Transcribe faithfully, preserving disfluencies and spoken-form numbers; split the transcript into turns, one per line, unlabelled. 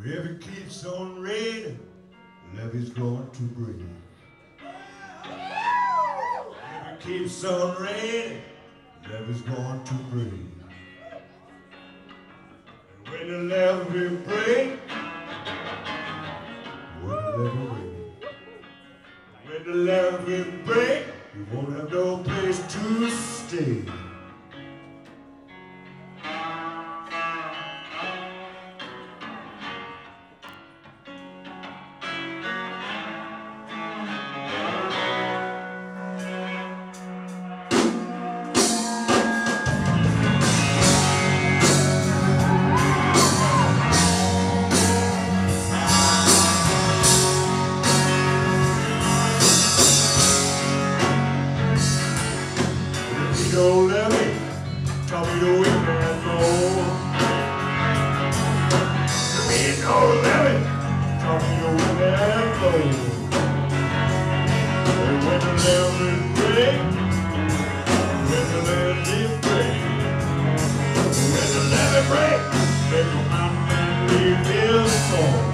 If it keeps on raining, levee's going to break. If it keeps on raining, levee's going to break. And when the levee break, when the levee break, when the levee break, you won't have no place to stay. Don't let me tell me the wind and blow. You mean don't let me tell me the wind and blow. And when the levee break, when the levee break, when the levee break, make a mountain leave his soul.